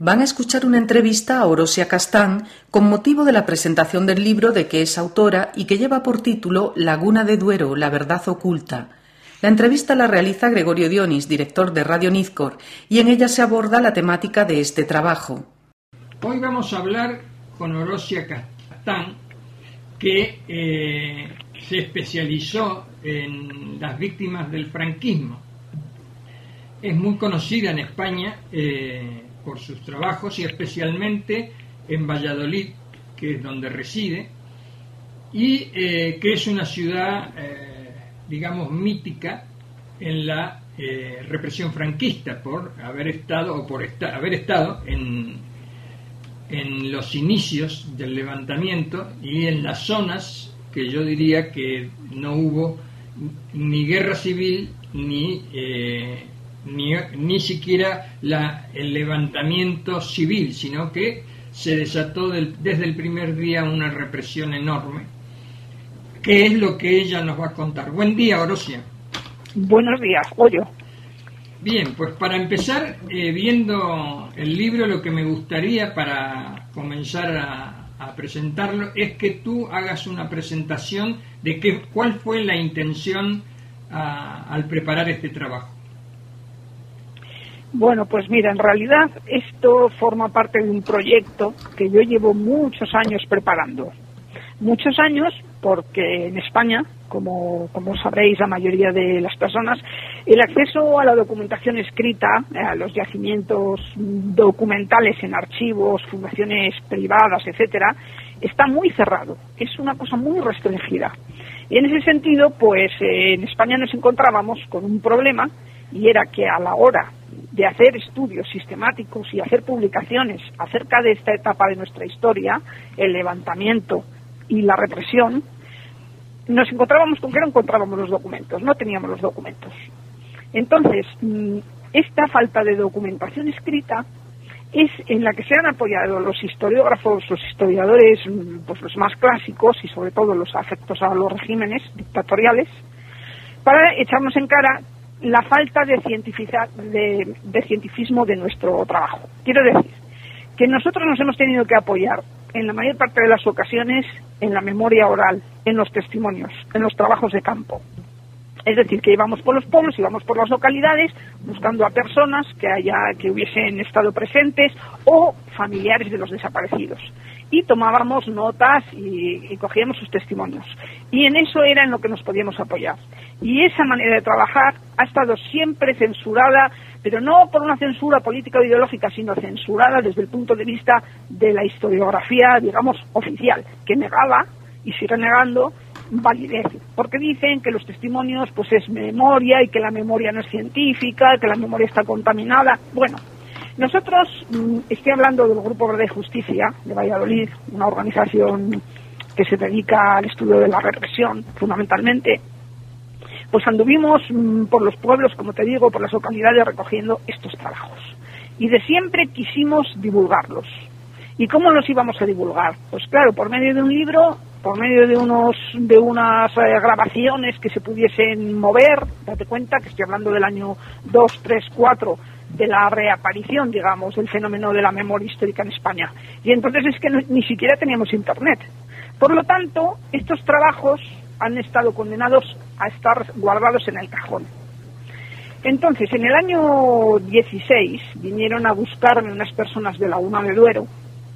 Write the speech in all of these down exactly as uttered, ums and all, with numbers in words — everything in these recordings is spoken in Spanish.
Van a escuchar una entrevista a Orosia Castán con motivo de la presentación del libro de que es autora y que lleva por título Laguna de Duero, la verdad oculta. La entrevista la realiza Gregorio Dionis, director de Radio Nizkor, y en ella se aborda la temática de este trabajo. Hoy vamos a hablar con Orosia Castán, que eh, se especializó en las víctimas del franquismo. Es muy conocida en España eh, por sus trabajos y especialmente en Valladolid, que es donde reside, y eh, que es una ciudad, eh, digamos, mítica en la eh, represión franquista por haber estado o por esta, haber estado en, en los inicios del levantamiento y en las zonas que yo diría que no hubo ni guerra civil ni eh, Ni, ni siquiera la, el levantamiento civil, sino que se desató del, desde el primer día una represión enorme, que es lo que ella nos va a contar. Buen día, Orosia. Buenos días, Goyo. Bien, pues para empezar, eh, viendo el libro, lo que me gustaría para comenzar a, a presentarlo es que tú hagas una presentación de qué, cuál fue la intención a, al preparar este trabajo. Bueno, pues mira, en realidad esto forma parte de un proyecto que yo llevo muchos años preparando. Muchos años porque en España, como, como sabréis la mayoría de las personas, el acceso a la documentación escrita, a los yacimientos documentales en archivos, fundaciones privadas, etcétera, está muy cerrado. Es una cosa muy restringida. Y en ese sentido, pues eh, en España nos encontrábamos con un problema, y era que a la hora de hacer estudios sistemáticos y hacer publicaciones acerca de esta etapa de nuestra historia, el levantamiento y la represión, nos encontrábamos con que no encontrábamos los documentos, no teníamos los documentos. Entonces, esta falta de documentación escrita es en la que se han apoyado los historiógrafos, los historiadores, pues los más clásicos y sobre todo los afectos a los regímenes dictatoriales, para echarnos en cara la falta de, de, de cientifismo de nuestro trabajo. Quiero decir que nosotros nos hemos tenido que apoyar en la mayor parte de las ocasiones en la memoria oral, en los testimonios, en los trabajos de campo. Es decir, que íbamos por los pueblos, íbamos por las localidades, buscando a personas que haya, que hubiesen estado presentes o familiares de los desaparecidos. Y tomábamos notas y, y cogíamos sus testimonios. Y en eso era en lo que nos podíamos apoyar. Y esa manera de trabajar ha estado siempre censurada, pero no por una censura política o ideológica, sino censurada desde el punto de vista de la historiografía, digamos, oficial, que negaba y sigue negando validez, porque dicen que los testimonios pues es memoria y que la memoria no es científica, que la memoria está contaminada. Bueno, nosotros, estoy hablando del Grupo Verdad y Justicia de Valladolid, una organización que se dedica al estudio de la represión, fundamentalmente, pues anduvimos por los pueblos, como te digo, por las localidades recogiendo estos trabajos. Y de siempre quisimos divulgarlos. ¿Y cómo los íbamos a divulgar? Pues claro, por medio de un libro, por medio de unos de unas eh, grabaciones que se pudiesen mover. Date cuenta que estoy hablando del año dos, tres, cuatro, de la reaparición, digamos, del fenómeno de la memoria histórica en España. Y entonces es que no, ni siquiera teníamos internet. Por lo tanto, estos trabajos han estado condenados a estar guardados en el cajón. Entonces, en el año dieciséis vinieron a buscarme unas personas de Laguna de Duero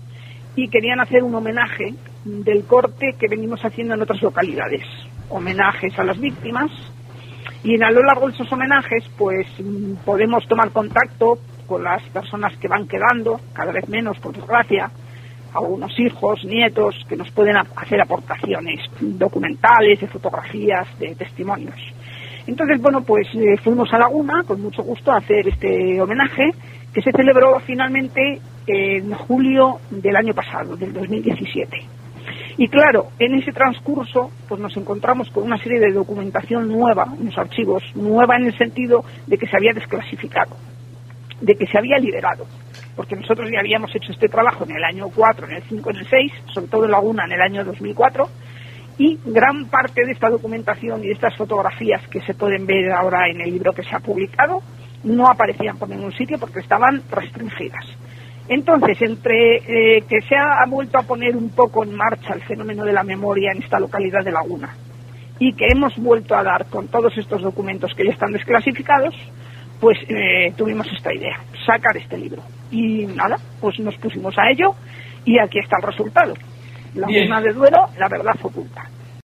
y querían hacer un homenaje del corte que venimos haciendo en otras localidades. Homenajes a las víctimas. Y a lo largo de esos homenajes, pues podemos tomar contacto con las personas que van quedando, cada vez menos, por desgracia, algunos hijos, nietos, que nos pueden hacer aportaciones documentales, de fotografías, de testimonios. Entonces, bueno, pues eh, fuimos a Laguna, con mucho gusto, a hacer este homenaje, que se celebró finalmente en julio del año pasado, del dos mil diecisiete. Y claro, en ese transcurso pues nos encontramos con una serie de documentación nueva en los archivos, nueva en el sentido de que se había desclasificado, de que se había liberado, porque nosotros ya habíamos hecho este trabajo en el año cuatro, en el cinco, en el seis, sobre todo en Laguna en el año dos mil cuatro, y gran parte de esta documentación y de estas fotografías que se pueden ver ahora en el libro que se ha publicado no aparecían por ningún sitio porque estaban restringidas. Entonces, entre eh, que se ha vuelto a poner un poco en marcha el fenómeno de la memoria en esta localidad de Laguna y que hemos vuelto a dar con todos estos documentos que ya están desclasificados, pues eh, tuvimos esta idea, sacar este libro. Y nada, pues nos pusimos a ello y aquí está el resultado. Laguna de Duero, la verdad oculta.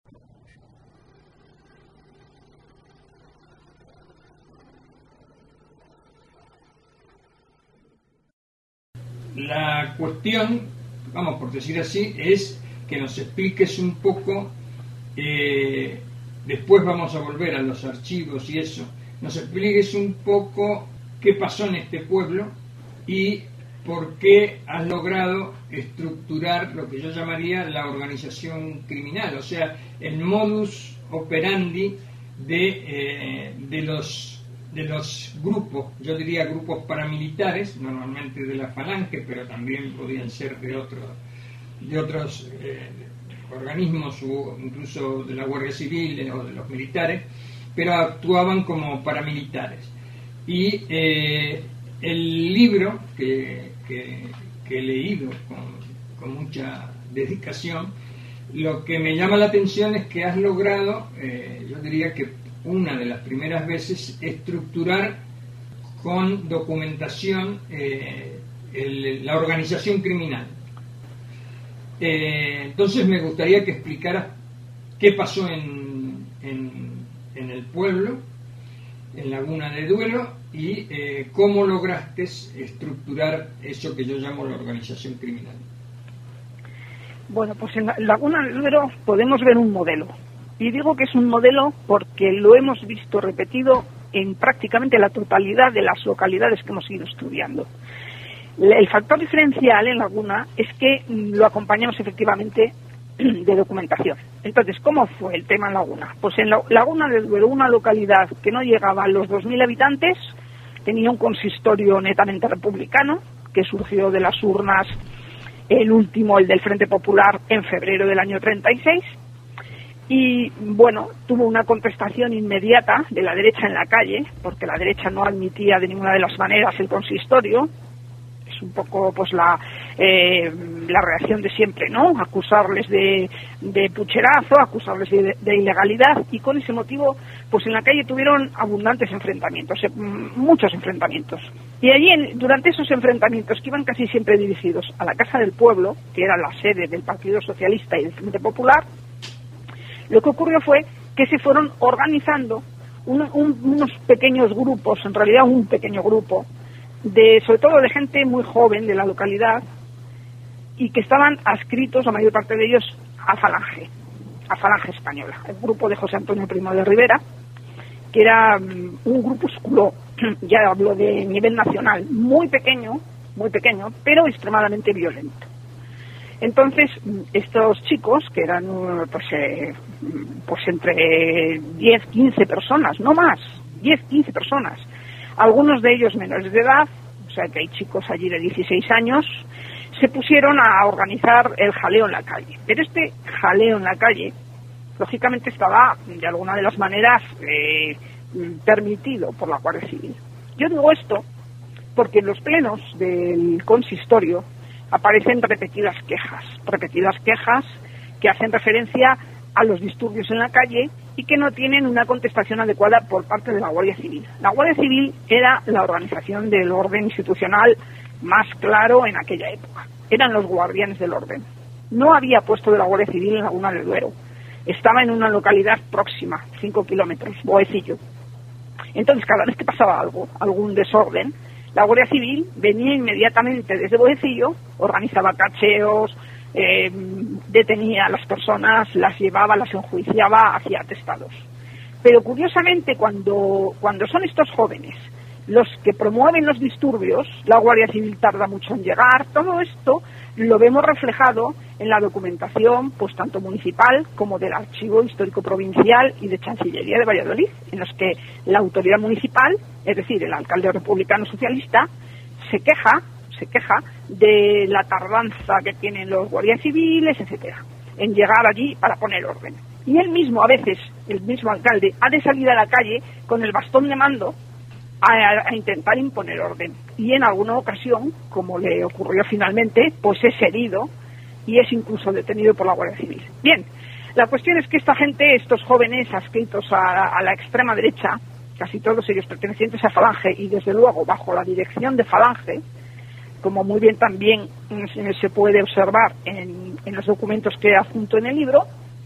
La cuestión, vamos por decir así, es que nos expliques un poco, eh, después vamos a volver a los archivos y eso, nos expliques un poco qué pasó en este pueblo y por qué has logrado estructurar lo que yo llamaría la organización criminal, o sea, el modus operandi de, eh, de los de los grupos, yo diría grupos paramilitares, normalmente de la Falange, pero también podían ser de otros de otros eh, organismos o incluso de la Guardia Civil o de los militares, pero actuaban como paramilitares. Y eh, el libro que, que, que he leído con, con mucha dedicación, lo que me llama la atención es que has logrado, eh, yo diría que una de las primeras veces, estructurar con documentación eh, el, la organización criminal. Eh, entonces me gustaría que explicaras qué pasó en, en, en el pueblo, en Laguna de Duero, y eh, cómo lograste estructurar eso que yo llamo la organización criminal. Bueno, pues en Laguna de Duero podemos ver un modelo. Y digo que es un modelo porque lo hemos visto repetido en prácticamente la totalidad de las localidades que hemos ido estudiando. El factor diferencial en Laguna es que lo acompañamos efectivamente de documentación. Entonces, ¿cómo fue el tema en Laguna? Pues en Laguna de Duero, una localidad que no llegaba a los dos mil habitantes, tenía un consistorio netamente republicano, que surgió de las urnas, el último, el del Frente Popular, en febrero del año treinta y seis, y bueno, tuvo una contestación inmediata de la derecha en la calle, porque la derecha no admitía de ninguna de las maneras el consistorio. Es un poco pues la eh, la reacción de siempre, ¿no? Acusarles de, de pucherazo, acusarles de, de ilegalidad, y con ese motivo pues en la calle tuvieron abundantes enfrentamientos, eh, muchos enfrentamientos. Y allí, en, durante esos enfrentamientos, que iban casi siempre dirigidos a la Casa del Pueblo, que era la sede del Partido Socialista y del Frente Popular, lo que ocurrió fue que se fueron organizando un, un, unos pequeños grupos, en realidad un pequeño grupo, de sobre todo de gente muy joven de la localidad, y que estaban adscritos, la mayor parte de ellos, a Falange, a Falange Española, el grupo de José Antonio Primo de Rivera, que era um, un grupúsculo, ya hablo de nivel nacional, muy pequeño, muy pequeño, pero extremadamente violento. Entonces, estos chicos, que eran pues, eh, pues entre diez, quince personas, no más, diez, quince personas, algunos de ellos menores de edad, o sea que hay chicos allí de dieciséis años, se pusieron a organizar el jaleo en la calle. Pero este jaleo en la calle, lógicamente estaba de alguna de las maneras eh, permitido por la Guardia Civil. Yo digo esto porque en los plenos del consistorio aparecen repetidas quejas, repetidas quejas que hacen referencia a los disturbios en la calle y que no tienen una contestación adecuada por parte de la Guardia Civil. La Guardia Civil era la organización del orden institucional más claro en aquella época. Eran los guardianes del orden. No había puesto de la Guardia Civil en Laguna del Duero. Estaba en una localidad próxima, cinco kilómetros, Boecillo. Entonces, cada vez que pasaba algo, algún desorden, la Guardia Civil venía inmediatamente desde Boecillo, organizaba cacheos, eh, detenía a las personas, las llevaba, las enjuiciaba, hacía atestados. Pero curiosamente, cuando, cuando son estos jóvenes los que promueven los disturbios, la Guardia Civil tarda mucho en llegar. Todo esto lo vemos reflejado en la documentación, pues tanto municipal como del Archivo Histórico Provincial y de Chancillería de Valladolid, en los que la autoridad municipal, es decir, el alcalde republicano socialista, se queja, se queja de la tardanza que tienen los guardias civiles, etcétera, en llegar allí para poner orden. Y él mismo, a veces, el mismo alcalde, ha de salir a la calle con el bastón de mando a, a intentar imponer orden. Y en alguna ocasión, como le ocurrió finalmente, pues es herido y es incluso detenido por la Guardia Civil. Bien, la cuestión es que esta gente, estos jóvenes adscritos a, a la extrema derecha, casi todos ellos pertenecientes a Falange y desde luego bajo la dirección de Falange, como muy bien también se puede observar en, en los documentos que adjunto en el libro,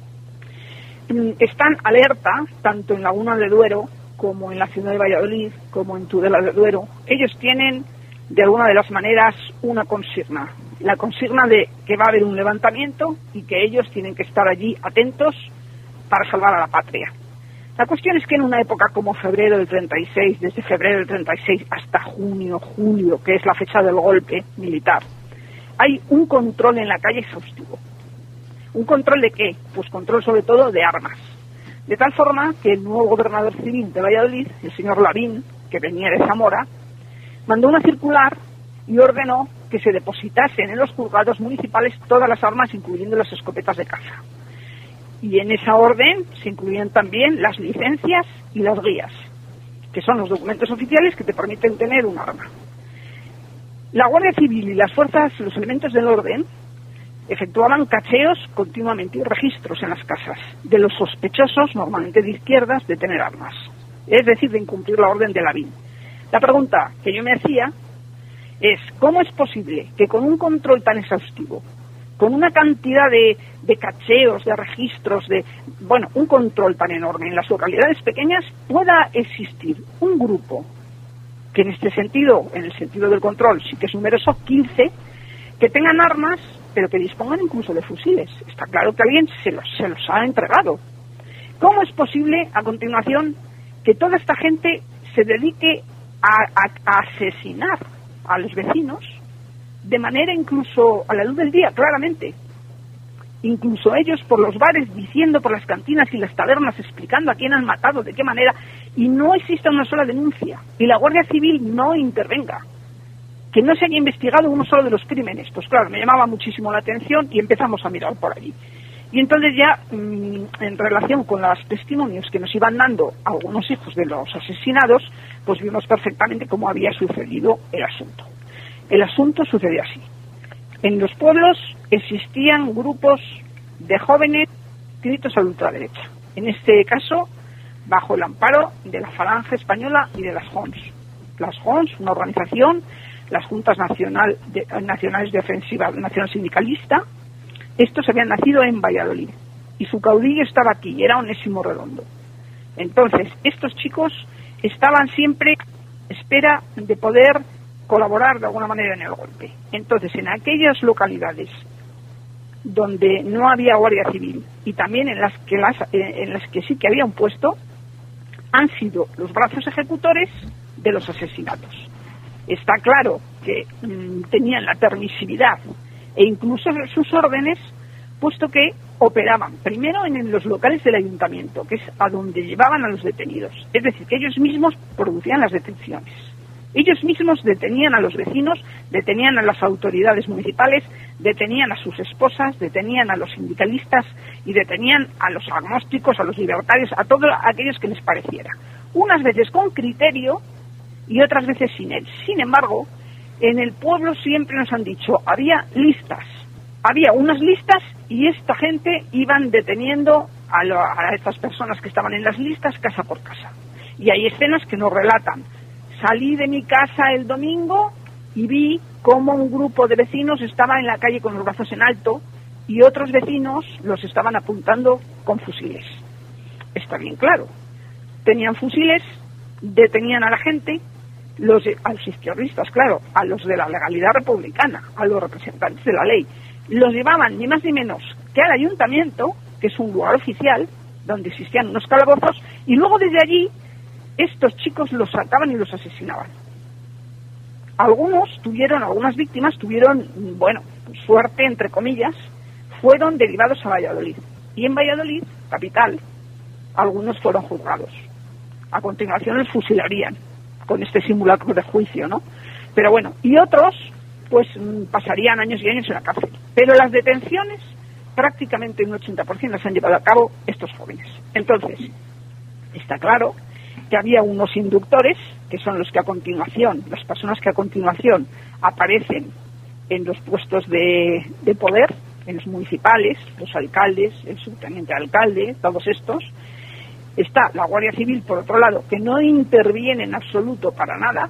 están alerta tanto en Laguna de Duero como en la ciudad de Valladolid, como en Tudela de Duero. Ellos tienen de alguna de las maneras una consigna, la consigna de que va a haber un levantamiento y que ellos tienen que estar allí atentos para salvar a la patria. La cuestión es que en una época como febrero del treinta y seis, desde febrero del treinta y seis hasta junio, julio, que es la fecha del golpe militar, hay un control en la calle exhaustivo. ¿Un control de qué? Pues control sobre todo de armas. De tal forma que el nuevo gobernador civil de Valladolid, el señor Lavín, que venía de Zamora, mandó una circular y ordenó que se depositasen en los juzgados municipales todas las armas, incluyendo las escopetas de caza. Y en esa orden se incluían también las licencias y las guías, que son los documentos oficiales que te permiten tener un arma. La Guardia Civil y las fuerzas, los elementos del orden, efectuaban cacheos continuamente y registros en las casas de los sospechosos, normalmente de izquierdas, de tener armas, es decir, de incumplir la orden de Lavín. La pregunta que yo me hacía es, ¿cómo es posible que con un control tan exhaustivo, con una cantidad de, de cacheos, de registros, de bueno, un control tan enorme en las localidades pequeñas, pueda existir un grupo que en este sentido, en el sentido del control, sí que es numeroso, quince, que tengan armas, pero que dispongan incluso de fusiles? Está claro que alguien se los, se los ha entregado. ¿Cómo es posible, a continuación, que toda esta gente se dedique a, a, a asesinar a los vecinos de manera incluso a la luz del día, claramente? Incluso ellos por los bares diciendo, por las cantinas y las tabernas, explicando a quién han matado, de qué manera, y no existe una sola denuncia, y la Guardia Civil no intervenga, que no se haya investigado uno solo de los crímenes. Pues claro, me llamaba muchísimo la atención y empezamos a mirar por allí. Y entonces ya, mmm, en relación con los testimonios que nos iban dando algunos hijos de los asesinados, pues vimos perfectamente cómo había sucedido el asunto. El asunto sucedió así. En los pueblos existían grupos de jóvenes adscritos a la ultraderecha. En este caso, bajo el amparo de la Falange Española y de las J O N S. Las J O N S, una organización, las Juntas Nacional de, Nacionales de Ofensiva Nacional Sindicalista. Estos habían nacido en Valladolid y su caudillo estaba aquí, era Onésimo Redondo. Entonces, estos chicos estaban siempre a espera de poder colaborar de alguna manera en el golpe. Entonces, en aquellas localidades donde no había Guardia Civil y también en las que las, en las que sí que había un puesto, han sido los brazos ejecutores de los asesinatos. Está claro que mmm, tenían la permisividad e incluso sus órdenes, puesto que operaban primero en los locales del ayuntamiento, que es a donde llevaban a los detenidos. Es decir, que ellos mismos producían las detenciones. Ellos mismos detenían a los vecinos, detenían a las autoridades municipales, detenían a sus esposas, detenían a los sindicalistas y detenían a los agnósticos, a los libertarios, a todos aquellos que les pareciera. Unas veces con criterio y otras veces sin él. Sin embargo, en el pueblo siempre nos han dicho, había listas, había unas listas y esta gente iban deteniendo a, lo, a estas personas que estaban en las listas casa por casa. Y hay escenas que nos relatan, salí de mi casa el domingo y vi cómo un grupo de vecinos estaba en la calle con los brazos en alto y otros vecinos los estaban apuntando con fusiles. Está bien claro, tenían fusiles, detenían a la gente, los, a los izquierdistas, claro, a los de la legalidad republicana, a los representantes de la ley, los llevaban ni más ni menos que al ayuntamiento, que es un lugar oficial, donde existían unos calabozos, y luego desde allí estos chicos los sacaban y los asesinaban. Algunos tuvieron, algunas víctimas tuvieron, bueno, suerte, entre comillas, fueron derivados a Valladolid. Y en Valladolid, capital, algunos fueron juzgados. A continuación los fusilarían, con este simulacro de juicio, ¿no? Pero bueno, y otros, pues pasarían años y años en la cárcel. Pero las detenciones, prácticamente un ochenta por ciento las han llevado a cabo estos jóvenes. Entonces, está claro que había unos inductores, que son los que a continuación, las personas que a continuación aparecen en los puestos de, de poder, en los municipales, los alcaldes, el subteniente alcalde, todos estos. Está la Guardia Civil, por otro lado, que no interviene en absoluto para nada,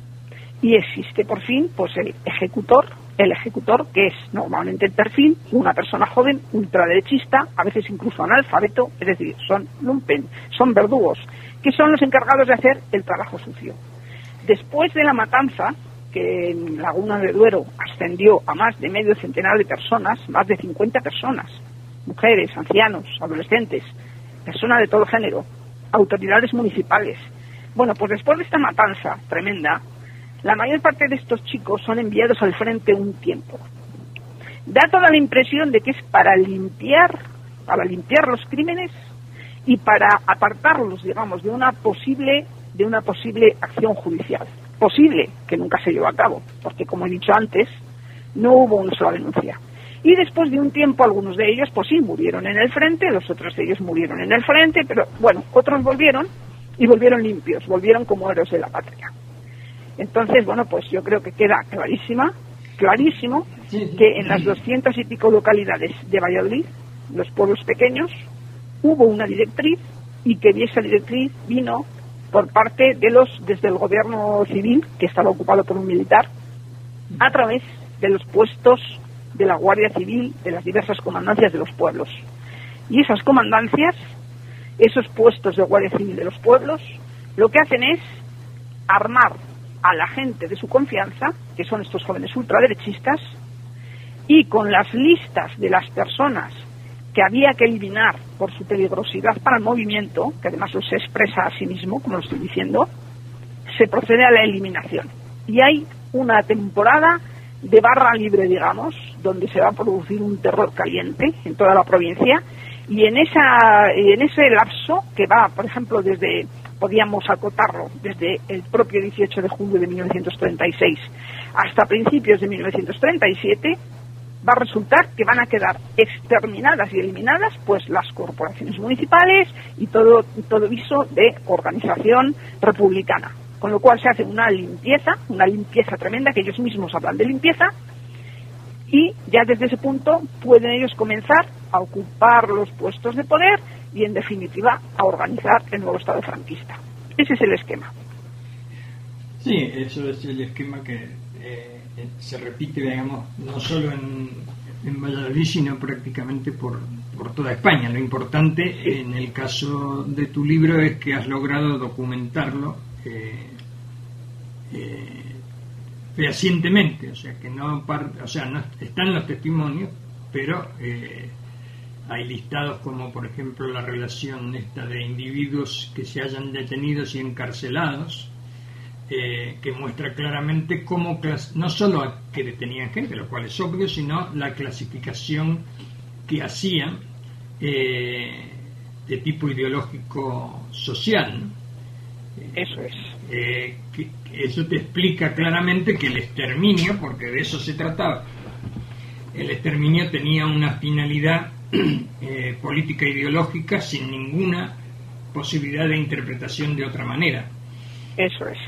y existe por fin pues el ejecutor, el ejecutor que es normalmente el perfil, una persona joven, ultraderechista, a veces incluso analfabeto, es decir, son lumpen, son verdugos, que son los encargados de hacer el trabajo sucio. Después de la matanza, que en Laguna de Duero ascendió a más de medio centenar de personas, más de cincuenta personas, mujeres, ancianos, adolescentes, personas de todo género, autoridades municipales. Bueno, pues después de esta matanza tremenda, la mayor parte de estos chicos son enviados al frente un tiempo. Da toda la impresión de que es para limpiar, para limpiar los crímenes y para apartarlos, digamos, de una posible, de una posible acción judicial. Posible, que nunca se llevó a cabo, porque como he dicho antes, no hubo una sola denuncia. Y después de un tiempo, algunos de ellos, pues sí, murieron en el frente, los otros de ellos murieron en el frente, pero bueno, otros volvieron y volvieron limpios, volvieron como héroes de la patria. Entonces, bueno, pues yo creo que queda clarísima, clarísimo, que en las doscientas y pico localidades de Valladolid, los pueblos pequeños, hubo una directriz y que esa directriz vino por parte de los, desde el gobierno civil, que estaba ocupado por un militar, a través de los puestos de la Guardia Civil, de las diversas comandancias de los pueblos. Y esas comandancias, esos puestos de Guardia Civil de los pueblos, lo que hacen es armar a la gente de su confianza, que son estos jóvenes ultraderechistas, y con las listas de las personas que había que eliminar por su peligrosidad para el movimiento, que además se expresa a sí mismo, como lo estoy diciendo, se procede a la eliminación. Y hay una temporada de barra libre, digamos, donde se va a producir un terror caliente en toda la provincia, y en esa en ese lapso que va, por ejemplo, desde, podíamos acotarlo, desde el propio dieciocho de julio de mil novecientos treinta y seis hasta principios de mil novecientos treinta y siete, va a resultar que van a quedar exterminadas y eliminadas pues las corporaciones municipales y todo, todo viso de organización republicana. Con lo cual se hace una limpieza, una limpieza tremenda, que ellos mismos hablan de limpieza, y ya desde ese punto pueden ellos comenzar a ocupar los puestos de poder y, en definitiva, a organizar el nuevo Estado franquista. Ese es el esquema. Sí, eso es el esquema que eh, se repite, digamos, no solo en, en Valladolid, sino prácticamente por, por toda España. Lo importante sí. En el caso de tu libro es que has logrado documentarlo eh, eh, fehacientemente, o sea que no, o sea, no están los testimonios, pero eh, hay listados como, por ejemplo, la relación esta de individuos que se hayan detenidos y encarcelados, eh, que muestra claramente cómo clas- no solo a que detenían gente, lo cual es obvio, sino la clasificación que hacían eh, de tipo ideológico social, ¿no? Eso es. Eh, que, que eso te explica claramente que el exterminio, porque de eso se trataba, el exterminio tenía una finalidad eh, política ideológica sin ninguna posibilidad de interpretación de otra manera. Eso es.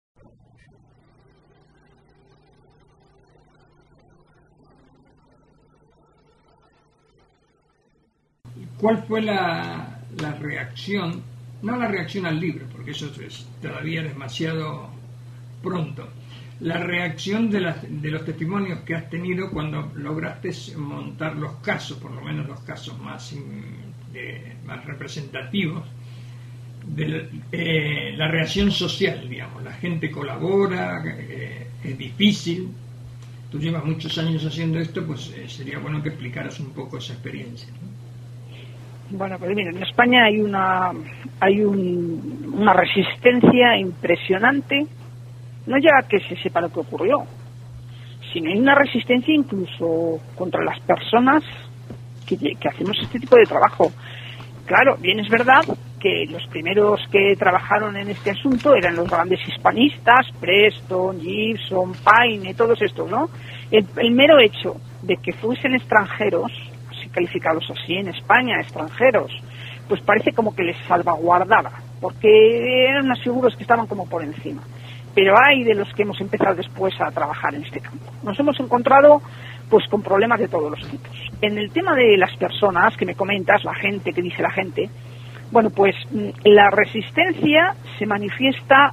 ¿Cuál fue la, la reacción? No la reacción al libro, porque eso es todavía demasiado pronto. La reacción de, las, de los testimonios que has tenido cuando lograste montar los casos, por lo menos los casos más, de, más representativos, de eh, la reacción social, digamos. La gente colabora, eh, es difícil. Tú llevas muchos años haciendo esto, pues eh, sería bueno que explicaras un poco esa experiencia, ¿no? Bueno, pues mira, en España hay una hay un, una resistencia impresionante, no ya que se sepa lo que ocurrió, sino hay una resistencia incluso contra las personas que, que hacemos este tipo de trabajo. Claro, bien es verdad que los primeros que trabajaron en este asunto eran los grandes hispanistas, Preston, Gibson, Paine, todos estos, ¿no? El, el mero hecho de que fuesen extranjeros, calificados así en España, extranjeros, pues parece como que les salvaguardaba, porque eran unas figuras que estaban como por encima. Pero hay de los que hemos empezado después a trabajar en este campo. Nos hemos encontrado pues con problemas de todos los tipos. En el tema de las personas que me comentas, la gente, que dice la gente, bueno, pues la resistencia se manifiesta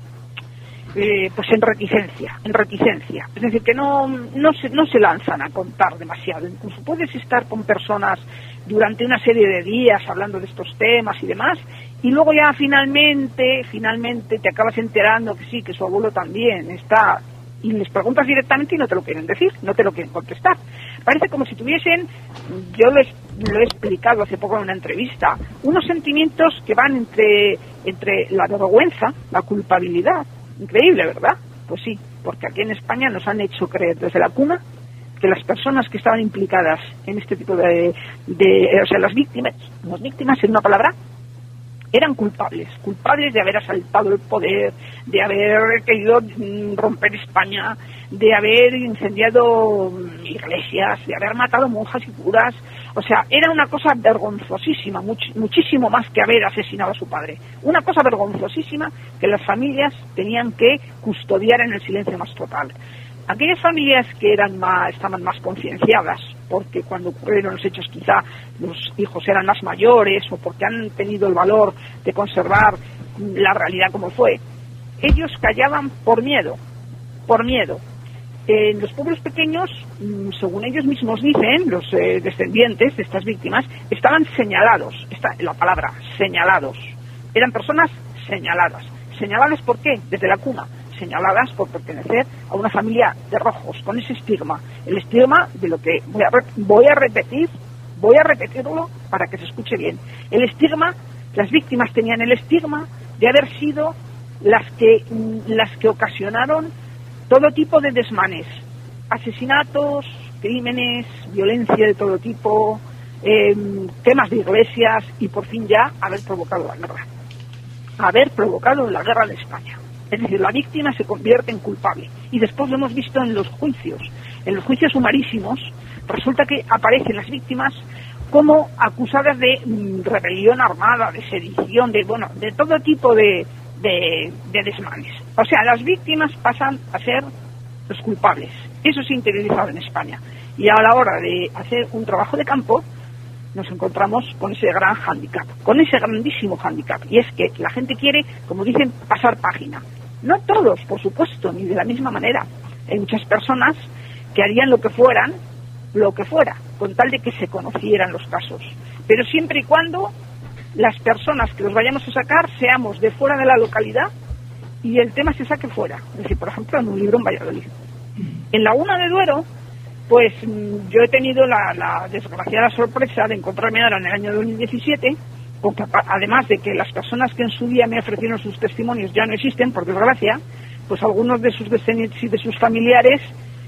eh, pues en reticencia, en reticencia. Es decir, que no, no, se, no se lanzan a contar demasiado. Incluso puedes estar con personas durante una serie de días hablando de estos temas y demás, y luego ya finalmente, finalmente te acabas enterando que sí, que su abuelo también está, y les preguntas directamente y no te lo quieren decir, no te lo quieren contestar. Parece como si tuviesen, yo les, lo he explicado hace poco en una entrevista, unos sentimientos que van entre, entre la vergüenza, la culpabilidad. Increíble, ¿verdad? Pues sí, porque aquí en España nos han hecho creer desde la cuna que las personas que estaban implicadas en este tipo de, de o sea, las víctimas, las víctimas en una palabra, eran culpables, culpables de haber asaltado el poder, de haber querido romper España, de haber incendiado iglesias, de haber matado monjas y curas. O sea, era una cosa vergonzosísima, much, muchísimo más que haber asesinado a su padre. Una cosa vergonzosísima que las familias tenían que custodiar en el silencio más total. Aquellas familias que eran más, estaban más concienciadas, porque cuando ocurrieron los hechos quizá los hijos eran más mayores o porque han tenido el valor de conservar la realidad como fue, ellos callaban por miedo, por miedo. En los pueblos pequeños, según ellos mismos dicen, los eh, descendientes de estas víctimas, estaban señalados, esta, la palabra, señalados. Eran personas señaladas. ¿Señaladas por qué? Desde la cuna. Señaladas por pertenecer a una familia de rojos, con ese estigma. El estigma de lo que voy a, voy a repetir, voy a repetirlo para que se escuche bien. El estigma, las víctimas tenían el estigma de haber sido las que, las que ocasionaron todo tipo de desmanes, asesinatos, crímenes, violencia de todo tipo, eh, temas de iglesias y por fin ya haber provocado la guerra. Haber provocado la guerra de España. Es decir, la víctima se convierte en culpable. Y después lo hemos visto en los juicios. En los juicios sumarísimos, resulta que aparecen las víctimas como acusadas de mm, rebelión armada, de sedición, de bueno, de todo tipo de, de, de desmanes. O sea, las víctimas pasan a ser los culpables. Eso se ha interiorizado en España. Y a la hora de hacer un trabajo de campo, nos encontramos con ese gran hándicap, con ese grandísimo hándicap. Y es que la gente quiere, como dicen, pasar página. No todos, por supuesto, ni de la misma manera. Hay muchas personas que harían lo que fueran, lo que fuera, con tal de que se conocieran los casos. Pero siempre y cuando las personas que los vayamos a sacar seamos de fuera de la localidad y el tema se saque fuera. Es decir, por ejemplo, en un libro en Valladolid. En Laguna de Duero, pues yo he tenido la, la desgraciada sorpresa de encontrarme ahora en el año dos mil diecisiete, porque además de que las personas que en su día me ofrecieron sus testimonios ya no existen, por desgracia, pues algunos de sus descendientes y de sus familiares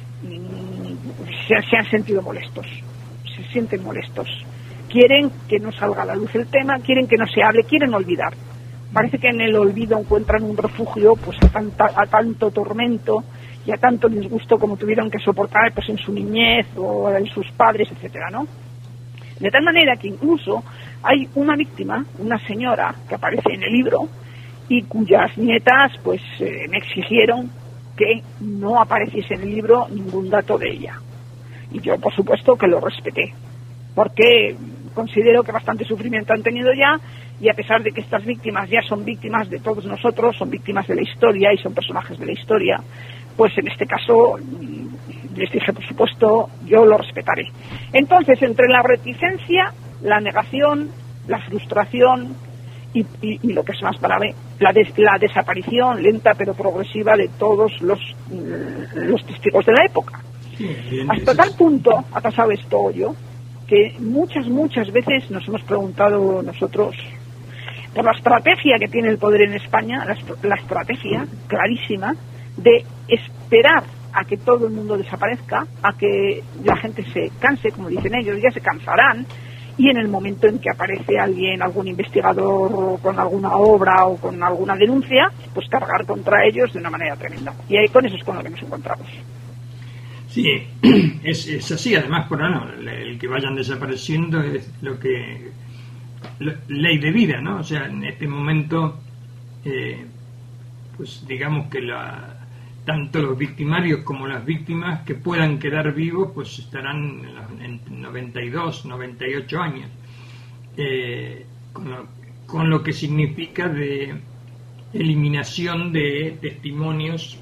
mmm, se, se han sentido molestos, se sienten molestos. Quieren que no salga a la luz el tema, quieren que no se hable, quieren olvidar. Parece que en el olvido encuentran un refugio pues a, tanta, a tanto tormento y a tanto disgusto como tuvieron que soportar pues en su niñez o en sus padres, etcétera, ¿no? De tal manera que incluso hay una víctima, una señora que aparece en el libro y cuyas nietas pues eh, me exigieron que no apareciese en el libro ningún dato de ella. Y yo, por supuesto, que lo respeté, porque considero que bastante sufrimiento han tenido ya, y a pesar de que estas víctimas ya son víctimas de todos nosotros, son víctimas de la historia y son personajes de la historia, pues en este caso les dije, por supuesto, yo lo respetaré. Entonces, entre la reticencia, la negación, la frustración y, y, y lo que es más grave, la, des, la desaparición lenta pero progresiva de todos los, los testigos de la época. Sí, hasta tal punto ha pasado esto yo, que muchas, muchas veces nos hemos preguntado nosotros por la estrategia que tiene el poder en España, la, la estrategia clarísima de esperar a que todo el mundo desaparezca, a que la gente se canse, como dicen ellos, ya se cansarán, y en el momento en que aparece alguien, algún investigador con alguna obra o con alguna denuncia, pues cargar contra ellos de una manera tremenda. Y ahí con eso es con lo que nos encontramos. Sí, es, es así. Además, por ahora, el que vayan desapareciendo es lo que ley de vida, ¿no? O sea, en este momento, eh, pues digamos que la, tanto los victimarios como las víctimas que puedan quedar vivos, pues estarán en noventa y dos, noventa y ocho años, eh, con, lo, con lo que significa de eliminación de testimonios,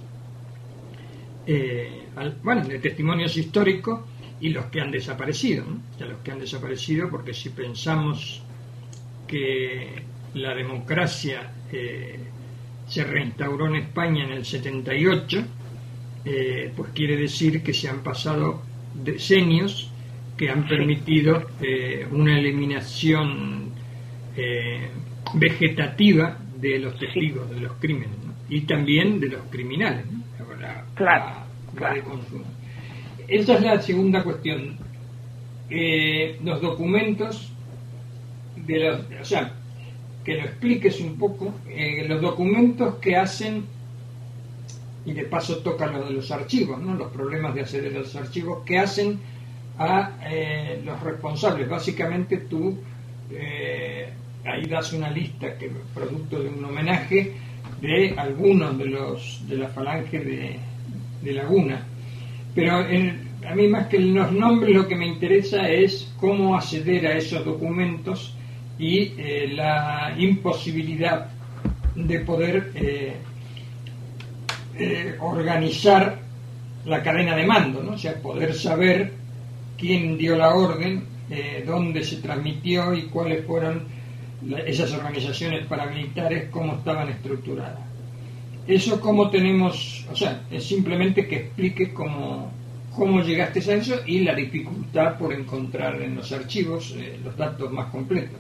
eh, al, bueno, de testimonios históricos y los que han desaparecido, ¿no? O sea, los que han desaparecido, porque si pensamos que la democracia eh, se reinstauró en España en el setenta y ocho, eh, pues quiere decir que se han pasado decenios que han permitido eh, una eliminación eh, vegetativa de los testigos de los crímenes, ¿no? Y también de los criminales, ¿no? La, claro, la, claro. La de consumo. Esa es la segunda cuestión. Eh, los documentos de los, o sea, que lo expliques un poco, eh, los documentos que hacen, y de paso toca lo de los archivos, ¿no? Los problemas de acceder a los archivos, que hacen a eh, los responsables. Básicamente tú eh, ahí das una lista que producto de un homenaje de algunos de los de la falange de, de Laguna, pero en, a mí más que los nombres lo que me interesa es cómo acceder a esos documentos y eh, la imposibilidad de poder eh, eh, organizar la cadena de mando, ¿no? O sea, poder saber quién dio la orden, eh, dónde se transmitió y cuáles fueron la, esas organizaciones paramilitares, cómo estaban estructuradas. Eso cómo tenemos, o sea, es simplemente que explique cómo, cómo llegaste a eso y la dificultad por encontrar en los archivos eh, los datos más completos.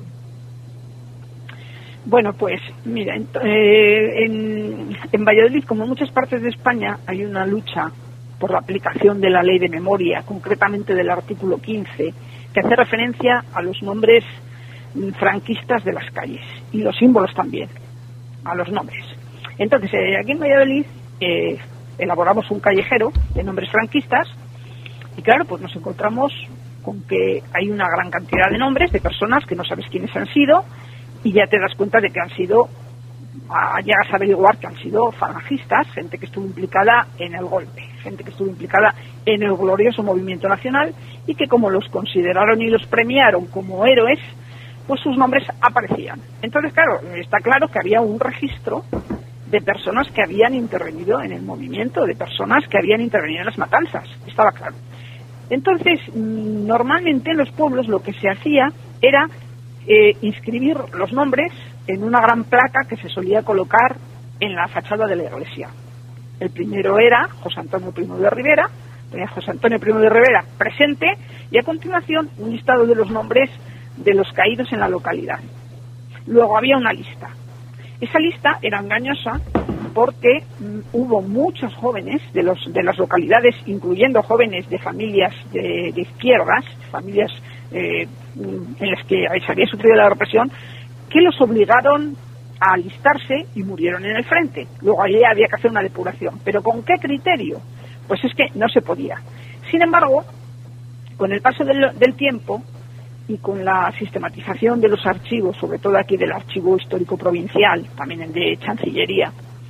Bueno, pues mira, en, eh, en, en Valladolid, como en muchas partes de España, hay una lucha por la aplicación de la ley de memoria, concretamente del artículo quince, que hace referencia a los nombres franquistas de las calles y los símbolos también, a los nombres. Entonces, eh, aquí en Valladolid eh, elaboramos un callejero de nombres franquistas y claro, pues nos encontramos con que hay una gran cantidad de nombres de personas que no sabes quiénes han sido y ya te das cuenta de que han sido, ah, llegas a averiguar que han sido falangistas, gente que estuvo implicada en el golpe, gente que estuvo implicada en el glorioso movimiento nacional y que como los consideraron y los premiaron como héroes, pues sus nombres aparecían. Entonces, claro, está claro que había un registro de personas que habían intervenido en el movimiento, de personas que habían intervenido en las matanzas, estaba claro. Entonces, normalmente en los pueblos lo que se hacía era eh, inscribir los nombres en una gran placa que se solía colocar en la fachada de la iglesia. El primero era José Antonio Primo de Rivera, tenía José Antonio Primo de Rivera presente, y a continuación un listado de los nombres de los caídos en la localidad. Luego había una lista. Esa lista era engañosa porque mm, hubo muchos jóvenes de los de las localidades, incluyendo jóvenes de familias de, de izquierdas, familias eh, en las que se había sufrido la represión, que los obligaron a alistarse y murieron en el frente. Luego allí había que hacer una depuración. ¿Pero con qué criterio? Pues es que no se podía. Sin embargo, con el paso del, del tiempo y con la sistematización de los archivos, sobre todo aquí del Archivo Histórico Provincial, también el de Chancillería,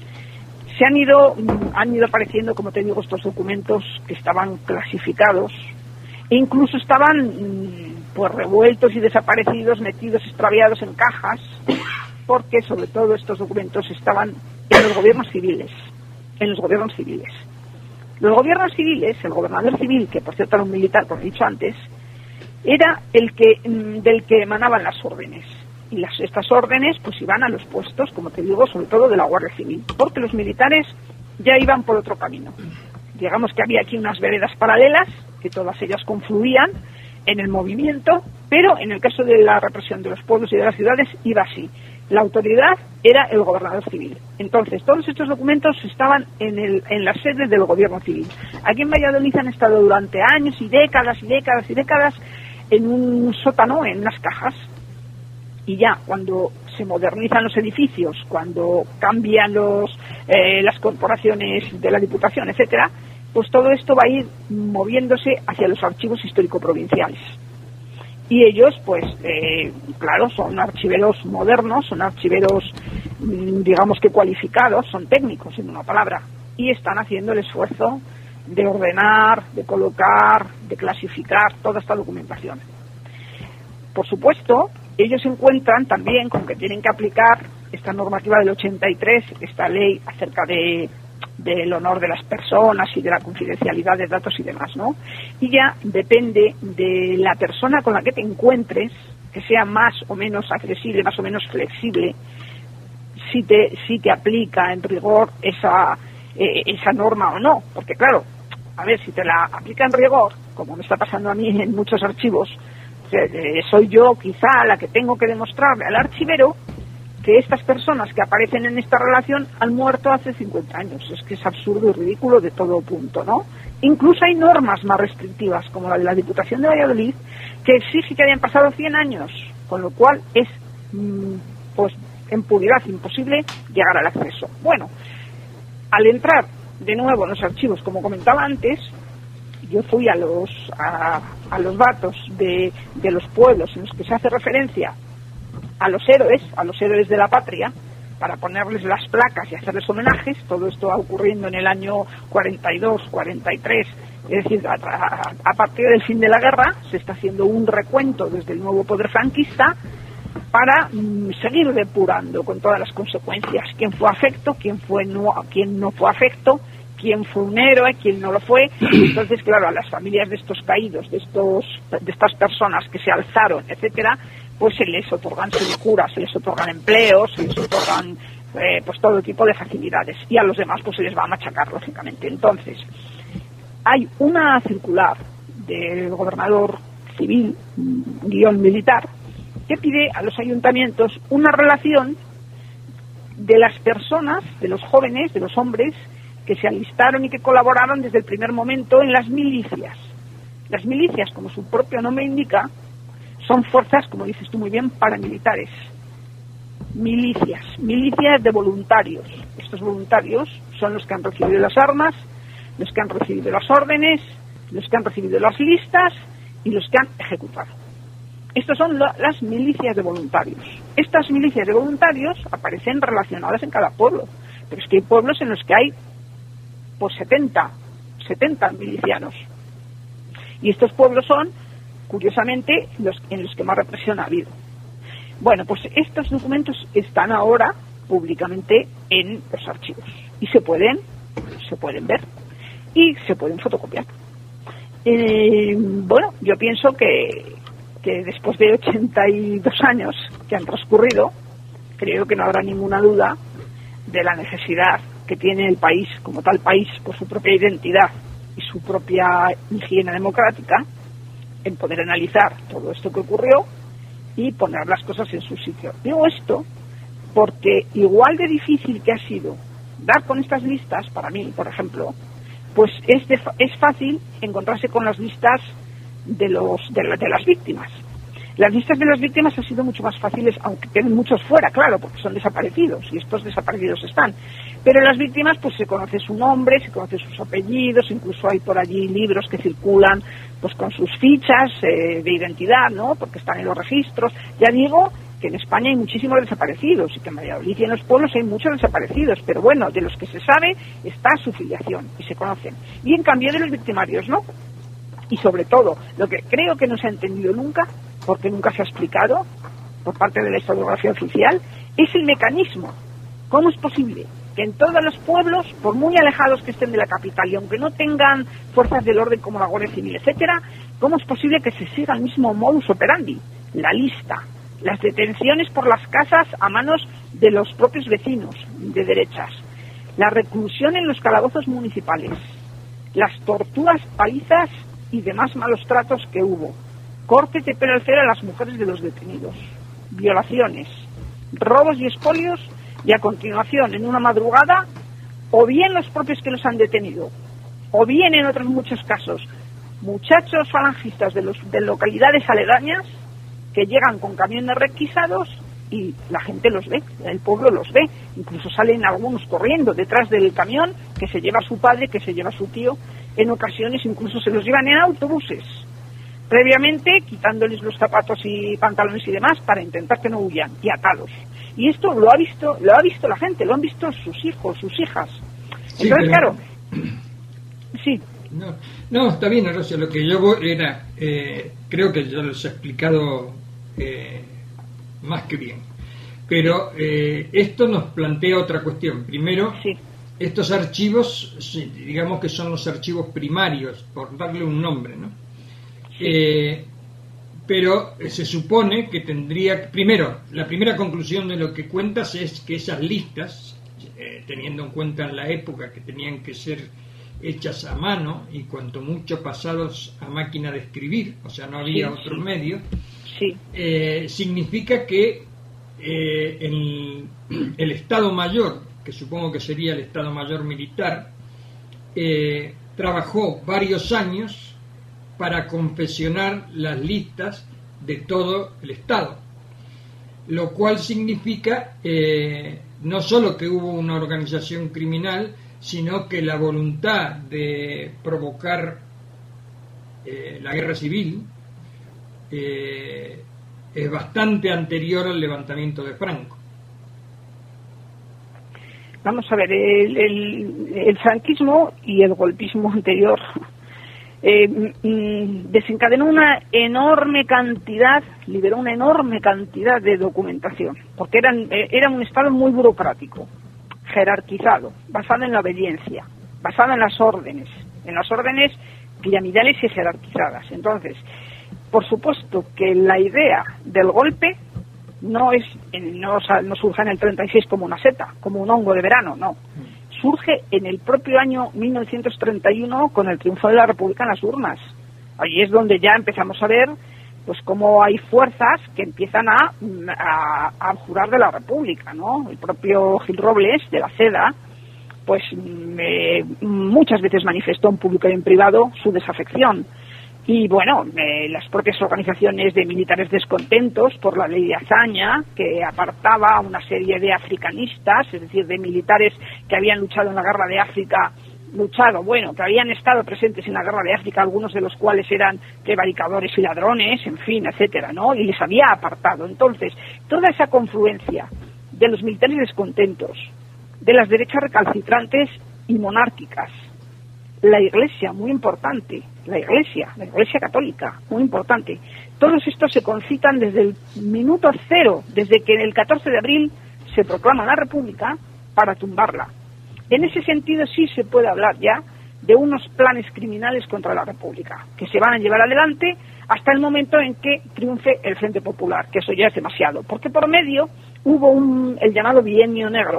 se han ido, han ido apareciendo, como te digo, estos documentos que estaban clasificados e incluso estaban pues revueltos y desaparecidos, metidos, extraviados en cajas, porque sobre todo estos documentos estaban en los gobiernos civiles, en los gobiernos civiles. Los gobiernos civiles, el gobernador civil, que por cierto era un militar, como he dicho antes, era el que del que emanaban las órdenes. Y las, estas órdenes pues iban a los puestos, como te digo, sobre todo de la Guardia Civil, porque los militares ya iban por otro camino. Digamos que había aquí unas veredas paralelas, que todas ellas confluían en el movimiento, pero en el caso de la represión de los pueblos y de las ciudades iba así. La autoridad era el gobernador civil. Entonces, todos estos documentos estaban en, el, en la sede del gobierno civil. Aquí en Valladolid han estado durante años y décadas y décadas y décadas en un sótano, en unas cajas. Y ya, cuando se modernizan los edificios, cuando cambian los, eh, las corporaciones de la Diputación, etcétera, pues todo esto va a ir moviéndose hacia los archivos histórico-provinciales. Y ellos, pues, eh, claro, son archiveros modernos, son archiveros, digamos que cualificados, son técnicos, en una palabra, y están haciendo el esfuerzo de ordenar, de colocar, de clasificar toda esta documentación. Por supuesto, ellos se encuentran también con que tienen que aplicar esta normativa del ochenta y tres, esta ley acerca de del honor de las personas y de la confidencialidad de datos y demás, ¿no? Y ya depende de la persona con la que te encuentres, que sea más o menos accesible, más o menos flexible, si te si te aplica en rigor esa eh, esa norma o no, porque claro, a ver, si te la aplica en rigor, como me está pasando a mí en muchos archivos, eh, soy yo quizá la que tengo que demostrarle al archivero que estas personas que aparecen en esta relación han muerto hace cincuenta años. Es que es absurdo y ridículo de todo punto, ¿no? Incluso hay normas más restrictivas, como la de la Diputación de Valladolid, que exige que hayan pasado cien años, con lo cual es, pues, en puridad imposible llegar al acceso. Bueno, al entrar de nuevo en los archivos, como comentaba antes, yo fui a los a, a los datos de, de los pueblos en los que se hace referencia a los héroes, a los héroes de la patria, para ponerles las placas y hacerles homenajes. Todo esto va ocurriendo en el año cuarenta y dos, cuarenta y tres, es decir, a, a, a partir del fin de la guerra se está haciendo un recuento desde el nuevo poder franquista para mm, seguir depurando con todas las consecuencias, quién fue afecto, quién fue no, quién no fue afecto, quién fue un héroe, quién no lo fue. Entonces, claro, a las familias de estos caídos, de estos de estas personas que se alzaron, etcétera, pues se les otorgan sinicuras, se les otorgan empleos, se les otorgan eh, pues todo tipo de facilidades, y a los demás pues se les va a machacar, lógicamente. Entonces, hay una circular del gobernador civil, guión militar, que pide a los ayuntamientos una relación de las personas, de los jóvenes, de los hombres, que se alistaron y que colaboraron desde el primer momento en las milicias. Las milicias, como su propio nombre indica, son fuerzas, como dices tú muy bien, paramilitares. Milicias, milicias de voluntarios. Estos voluntarios son los que han recibido las armas, los que han recibido las órdenes, los que han recibido las listas y los que han ejecutado. Estas son la, las milicias de voluntarios. Estas milicias de voluntarios aparecen relacionadas en cada pueblo, pero es que hay pueblos en los que hay por setenta, setenta milicianos. Y estos pueblos son, curiosamente, los en los que más represión ha habido. Bueno, pues estos documentos están ahora públicamente en los archivos y se pueden, se pueden ver y se pueden fotocopiar. Eh, bueno, yo pienso que, que después de ochenta y dos años que han transcurrido, creo que no habrá ninguna duda de la necesidad que tiene el país, como tal país, por su propia identidad y su propia higiene democrática, en poder analizar todo esto que ocurrió y poner las cosas en su sitio. Digo esto porque igual de difícil que ha sido dar con estas listas, para mí, por ejemplo, pues es, de, es fácil encontrarse con las listas de, los, de, la, de las víctimas. Las listas de las víctimas han sido mucho más fáciles, aunque queden muchos fuera, claro, porque son desaparecidos, y estos desaparecidos están. Pero las víctimas, pues se conoce su nombre, se conoce sus apellidos, incluso hay por allí libros que circulan pues con sus fichas eh, de identidad, ¿no?, porque están en los registros. Ya digo que en España hay muchísimos desaparecidos, y que en Valladolid y en los pueblos hay muchos desaparecidos, pero bueno, de los que se sabe está su filiación, y se conocen. Y en cambio de los victimarios, ¿no? Y sobre todo, lo que creo que no se ha entendido nunca, porque nunca se ha explicado por parte de la historiografía oficial, es el mecanismo. ¿Cómo es posible que en todos los pueblos, por muy alejados que estén de la capital, y aunque no tengan fuerzas del orden como la Guardia Civil, etcétera, cómo es posible que se siga el mismo modus operandi? La lista, las detenciones por las casas a manos de los propios vecinos de derechas, la reclusión en los calabozos municipales, las torturas, palizas y demás malos tratos que hubo, cortes de pelo al cero a las mujeres de los detenidos, violaciones, robos y expolios, y a continuación, en una madrugada, o bien los propios que los han detenido, o bien en otros muchos casos, muchachos falangistas de, los, de localidades aledañas que llegan con camiones requisados y la gente los ve, el pueblo los ve, incluso salen algunos corriendo detrás del camión que se lleva a su padre, que se lleva a su tío, en ocasiones incluso se los llevan en autobuses. previamente quitándoles los zapatos y pantalones y demás para intentar que no huyan, y atados. Y esto lo ha visto, lo ha visto la gente, lo han visto sus hijos, sus hijas. Sí, Entonces, pero... claro, sí. No, no, está bien, Rosia, lo que yo voy era, eh, creo que yo los he explicado eh, más que bien, pero eh, esto nos plantea otra cuestión. Primero, sí. Estos archivos, digamos que son los archivos primarios, por darle un nombre, ¿no? Sí. Eh, pero se supone que tendría, primero, la primera conclusión de lo que cuentas es que esas listas, eh, teniendo en cuenta en la época que tenían que ser hechas a mano y cuanto mucho pasados a máquina de escribir, o sea, no había sí, otro sí. medio, sí. Eh, significa que eh, el, el Estado Mayor, que supongo que sería el Estado Mayor militar, eh, trabajó varios años para confeccionar las listas de todo el Estado, lo cual significa eh, no solo que hubo una organización criminal, sino que la voluntad de provocar eh, la guerra civil eh, es bastante anterior al levantamiento de Franco. Vamos a ver, el, el, el franquismo y el golpismo anterior eh, desencadenó una enorme cantidad, liberó una enorme cantidad de documentación, porque eran, era un Estado muy burocrático, jerarquizado, basado en la obediencia, basado en las órdenes, en las órdenes piramidales y jerarquizadas. Entonces, por supuesto que la idea del golpe no es no, no surge en el treinta y seis como una seta, como un hongo de verano, no. Surge en el propio año mil novecientos treinta y uno con el triunfo de la República en las urnas. Allí es donde ya empezamos a ver pues cómo hay fuerzas que empiezan a, a, a jurar de la República, ¿no? El propio Gil Robles, de la CEDA, pues eh, muchas veces manifestó en público y en privado su desafección. Y bueno, eh, las propias organizaciones de militares descontentos por la ley de Azaña, que apartaba a una serie de africanistas, es decir, de militares que habían luchado en la guerra de África, luchado, bueno, que habían estado presentes en la guerra de África, algunos de los cuales eran prevaricadores y ladrones, en fin, etcétera, ¿no? Y les había apartado. Entonces, toda esa confluencia de los militares descontentos, de las derechas recalcitrantes y monárquicas, la Iglesia, muy importante, la Iglesia, la Iglesia católica, muy importante. Todos estos se concitan desde el minuto cero, desde que el catorce de abril se proclama la República para tumbarla. En ese sentido sí se puede hablar ya de unos planes criminales contra la República, que se van a llevar adelante hasta el momento en que triunfe el Frente Popular, que eso ya es demasiado, porque por medio hubo un, el llamado Bienio Negro,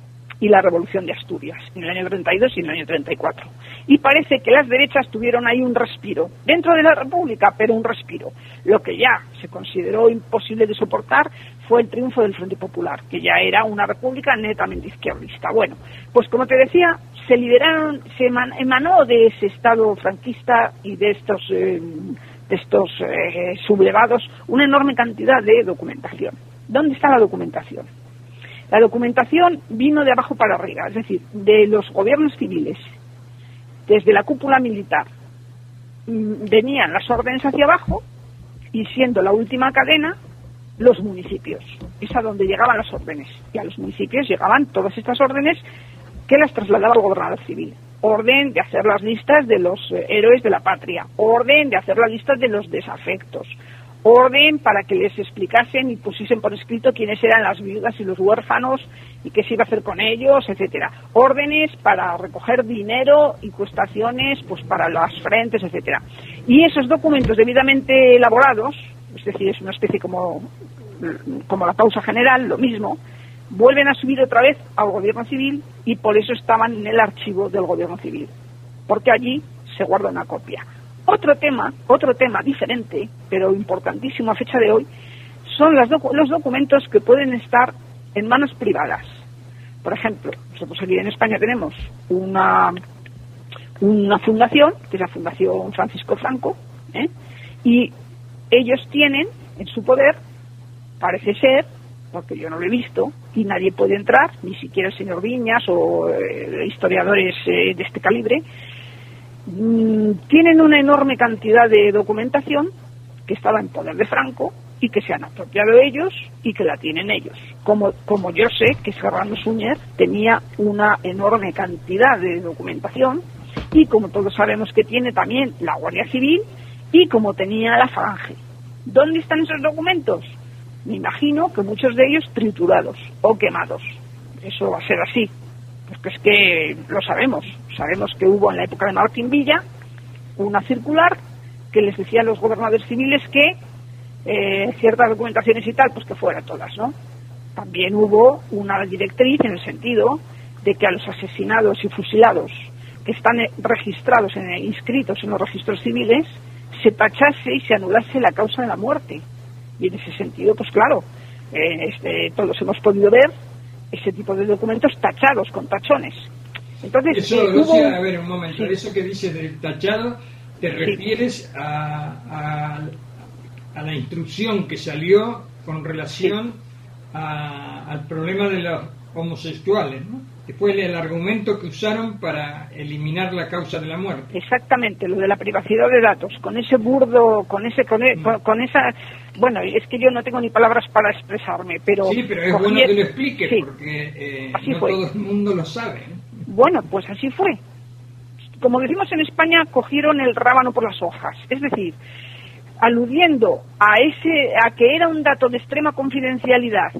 y la Revolución de Asturias, en el año treinta y dos y en el año treinta y cuatro. Y parece que las derechas tuvieron ahí un respiro, dentro de la República, pero un respiro. Lo que ya se consideró imposible de soportar fue el triunfo del Frente Popular, que ya era una república netamente izquierdista. Bueno, pues como te decía, se liberaron, se emanó de ese Estado franquista y de estos, eh, de estos eh, sublevados una enorme cantidad de documentación. ¿Dónde está la documentación? La documentación vino de abajo para arriba, es decir, de los gobiernos civiles, desde la cúpula militar, venían las órdenes hacia abajo y siendo la última cadena, los municipios. Es a donde llegaban las órdenes. Y a los municipios llegaban todas estas órdenes que las trasladaba el gobernador civil. Orden de hacer las listas de los héroes de la patria, orden de hacer las listas de los desafectos, orden para que les explicasen y pusiesen por escrito quiénes eran las viudas y los huérfanos y qué se iba a hacer con ellos, etcétera. Órdenes para recoger dinero y cuestaciones pues para las frentes, etcétera. Y esos documentos debidamente elaborados, es decir, es una especie como, como la pausa general, lo mismo, vuelven a subir otra vez al gobierno civil y por eso estaban en el archivo del gobierno civil, porque allí se guarda una copia. Otro tema, otro tema diferente, pero importantísimo a fecha de hoy, son las docu- los documentos que pueden estar en manos privadas. Por ejemplo, nosotros aquí en España tenemos una, una fundación, que es la Fundación Francisco Franco, ¿eh? Y ellos tienen en su poder, parece ser, porque yo no lo he visto, y nadie puede entrar, ni siquiera el señor Viñas o eh, historiadores eh, de este calibre, mmm, tienen una enorme cantidad de documentación que estaba en poder de Franco y que se han apropiado ellos y que la tienen ellos. Como, como yo sé que Serrano Suñer tenía una enorme cantidad de documentación y como todos sabemos que tiene también la Guardia Civil y como tenía la Falange. ¿Dónde están esos documentos? Me imagino que muchos de ellos triturados o quemados. Eso va a ser así, porque es que lo sabemos. Sabemos que hubo en la época de Martín Villa una circular que les decía a los gobernadores civiles que eh, ciertas documentaciones y tal, pues que fueran todas, ¿no? También hubo una directriz en el sentido de que a los asesinados y fusilados que están registrados, en, inscritos en los registros civiles, se tachase y se anulase la causa de la muerte. Y en ese sentido, pues claro, eh, este, todos hemos podido ver ese tipo de documentos tachados con tachones. Entonces, eso, eh, Lucia, hubo... a ver, un momento, sí. Eso que dices del tachado, ¿te refieres sí. a, a, a la instrucción que salió con relación sí. a, al problema de los homosexuales, ¿no? Que fue el argumento que usaron para eliminar la causa de la muerte? Exactamente, lo de la privacidad de datos, con ese burdo, con ese, con, e, con, con esa, bueno, es que yo no tengo ni palabras para expresarme, pero sí, pero es cogí... bueno que lo explique, sí. porque eh, no fue. todo el mundo lo sabe, ¿eh? Bueno, pues así fue. Como decimos en España, cogieron el rábano por las hojas, es decir, aludiendo a ese, a que era un dato de extrema confidencialidad,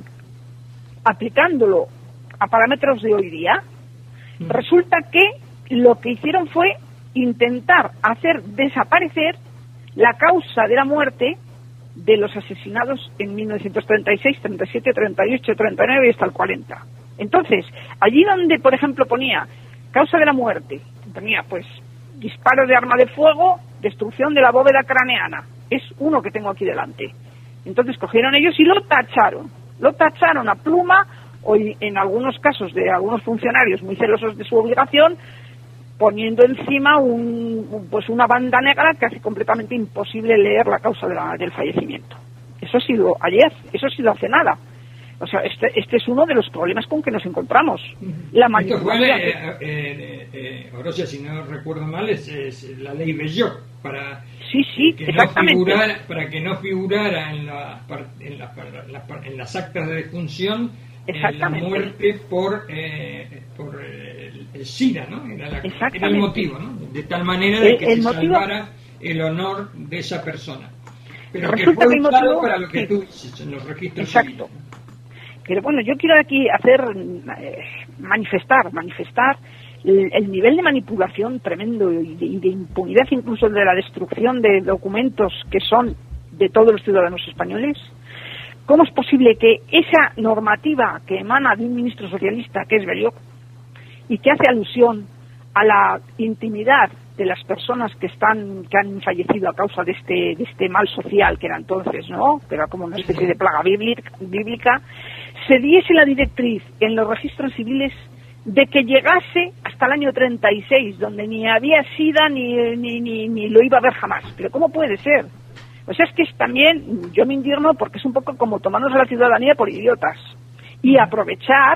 aplicándolo a parámetros de hoy día, mm. resulta que lo que hicieron fue intentar hacer desaparecer la causa de la muerte de los asesinados en mil novecientos treinta y seis, treinta y siete, treinta y ocho, treinta y nueve y hasta el cuarenta. Entonces, allí donde, por ejemplo, ponía causa de la muerte, ponía pues disparo de arma de fuego, destrucción de la bóveda craneana. Es uno que tengo aquí delante. Entonces cogieron ellos y lo tacharon. Lo tacharon a pluma, o en algunos casos de algunos funcionarios muy celosos de su obligación, poniendo encima un, pues una banda negra que hace completamente imposible leer la causa de la, del fallecimiento. Eso ha sido ayer, eso ha sido hace nada. O sea, este, este es uno de los problemas con que nos encontramos. La manipulación. Esto fue, eh, eh, eh, Orosia, si no recuerdo mal, es, es la ley Belloc, para sí, sí, que exactamente. no figurara, para que no figurara en, la, en, la, la, en las actas de defunción eh, la muerte por, eh, por el, el SIDA, ¿no? Era, la, era el motivo, ¿no? De tal manera de que el, el se motivo... salvara el honor de esa persona. Pero resulta que fue usado motivo... para lo que sí. tú dices, en los registros Exacto. civiles. Pero bueno, yo quiero aquí hacer, eh, manifestar, manifestar el, el nivel de manipulación tremendo y de, y de impunidad, incluso de la destrucción de documentos que son de todos los ciudadanos españoles. ¿Cómo es posible que esa normativa que emana de un ministro socialista, que es Belloc, y que hace alusión a la intimidad de las personas que están que han fallecido a causa de este de este mal social que era entonces, ¿no? Que era como una especie de plaga bíblica, bíblica, se diese la directriz en los registros civiles de que llegase hasta el año treinta y seis, donde ni había SIDA ni, ni, ni, ni lo iba a ver jamás? ¿Pero cómo puede ser? O sea, es que es también, yo me indigno porque es un poco como tomarnos a la ciudadanía por idiotas y aprovechar,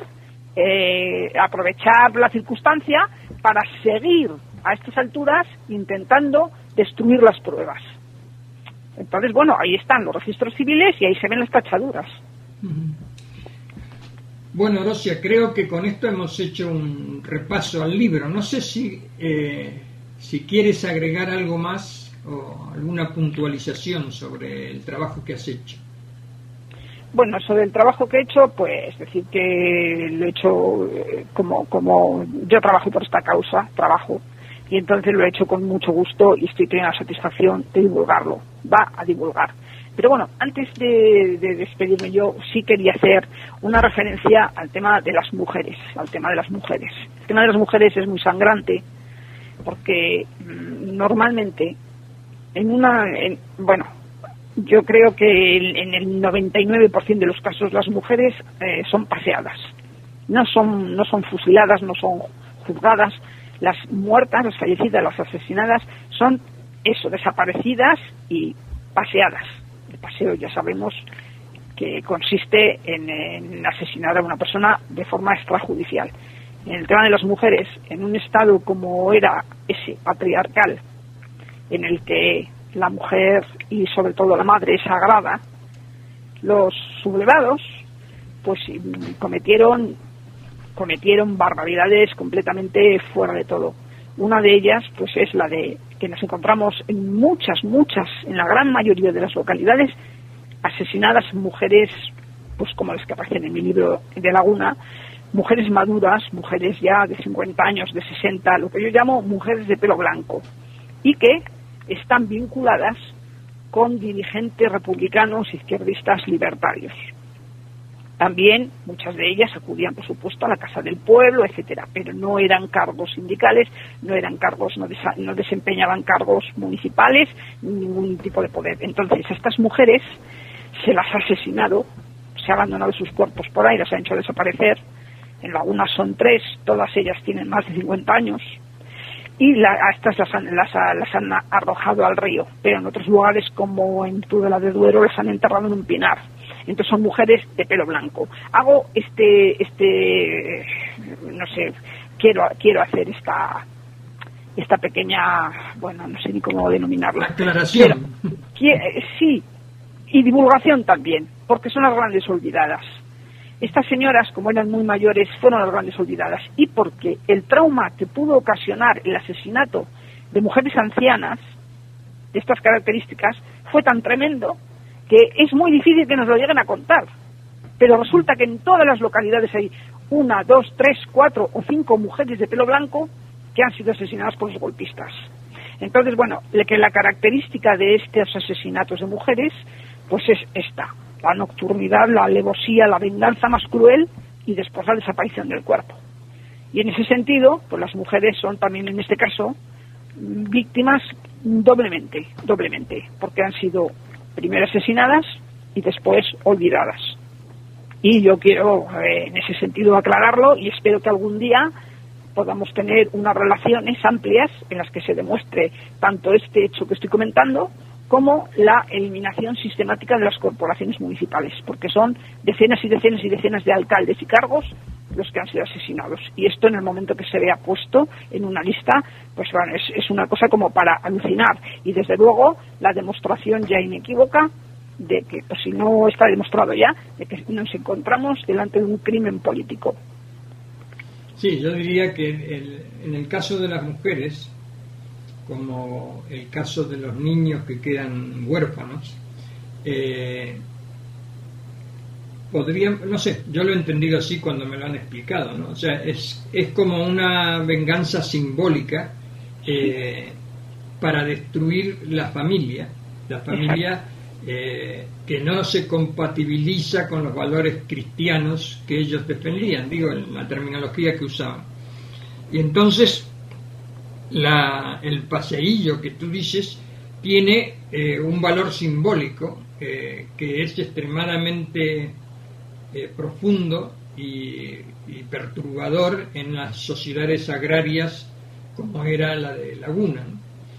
eh, aprovechar la circunstancia para seguir a estas alturas intentando destruir las pruebas. Entonces, bueno, ahí están los registros civiles y ahí se ven las tachaduras. Bueno, Orosia, creo que con esto hemos hecho un repaso al libro. No sé si, eh, si quieres agregar algo más o alguna puntualización sobre el trabajo que has hecho. Bueno, sobre el trabajo que he hecho, pues decir que lo he hecho eh, como, como yo trabajo por esta causa, trabajo, y entonces lo he hecho con mucho gusto y estoy teniendo la satisfacción de divulgarlo. Va a divulgar. Pero bueno, antes de, de despedirme yo sí quería hacer una referencia al tema de las mujeres, al tema de las mujeres. El tema de las mujeres es muy sangrante porque mmm, normalmente en una, en, bueno, yo creo que en el noventa y nueve por ciento de los casos las mujeres eh, son paseadas, no son, no son fusiladas, no son juzgadas. Las muertas, las fallecidas, las asesinadas son eso, desaparecidas y paseadas. El paseo ya sabemos que consiste en, en asesinar a una persona de forma extrajudicial. en el tema de las mujeres, en un estado como era ese, patriarcal, en el que la mujer y sobre todo la madre es sagrada, los sublevados pues cometieron cometieron barbaridades completamente fuera de todo. Una de ellas pues es la de que nos encontramos en muchas, muchas, en la gran mayoría de las localidades, asesinadas mujeres, pues como las que aparecen en mi libro de Laguna, mujeres maduras, mujeres ya de cincuenta años, de sesenta, lo que yo llamo mujeres de pelo blanco, y que están vinculadas con dirigentes republicanos, izquierdistas, libertarios. También muchas de ellas acudían, por supuesto, a la Casa del Pueblo, etcétera, pero no eran cargos sindicales, no eran cargos, no, desa- no desempeñaban cargos municipales, ni ningún tipo de poder. Entonces, a estas mujeres se las ha asesinado, se ha abandonado sus cuerpos por ahí, las ha hecho desaparecer. En Laguna son tres, todas ellas tienen más de cincuenta años, y la, a estas las han, las, las han arrojado al río, pero en otros lugares, como en Tudela de Duero, las han enterrado en un pinar. Entonces son mujeres de pelo blanco. Hago este, este, no sé, quiero, quiero hacer esta, esta pequeña, bueno, no sé ni cómo denominarla. Aclaración. Quiero, quiero, sí, y divulgación también, porque son las grandes olvidadas. Estas señoras, como eran muy mayores, fueron las grandes olvidadas, y porque el trauma que pudo ocasionar el asesinato de mujeres ancianas de estas características fue tan tremendo que es muy difícil que nos lo lleguen a contar. Pero resulta que en todas las localidades hay una, dos, tres, cuatro o cinco mujeres de pelo blanco que han sido asesinadas por los golpistas. Entonces, bueno, que la característica de estos asesinatos de mujeres pues es esta: la nocturnidad, la alevosía, la venganza más cruel y después la desaparición del cuerpo. Y en ese sentido, pues las mujeres son también en este caso víctimas doblemente, doblemente, porque han sido primero asesinadas y después olvidadas. Y yo quiero eh, en ese sentido aclararlo, y espero que algún día podamos tener unas relaciones amplias en las que se demuestre tanto este hecho que estoy comentando como la eliminación sistemática de las corporaciones municipales, porque son decenas y decenas y decenas de alcaldes y cargos los que han sido asesinados. Y esto, en el momento que se vea puesto en una lista, pues bueno, es, es una cosa como para alucinar. Y desde luego la demostración ya inequívoca de que, pues si no está demostrado ya, de que nos encontramos delante de un crimen político. Sí, yo diría que el, en el caso de las mujeres, como el caso de los niños que quedan huérfanos, eh, podría, no sé, yo lo he entendido así cuando me lo han explicado, ¿no? O sea, es, es como una venganza simbólica eh, para destruir la familia, la familia eh, que no se compatibiliza con los valores cristianos que ellos defendían, digo, en la terminología que usaban. Y entonces la, el paseillo que tú dices tiene eh, un valor simbólico eh, que es extremadamente Eh, profundo y, y perturbador en las sociedades agrarias como era la de Laguna, ¿no?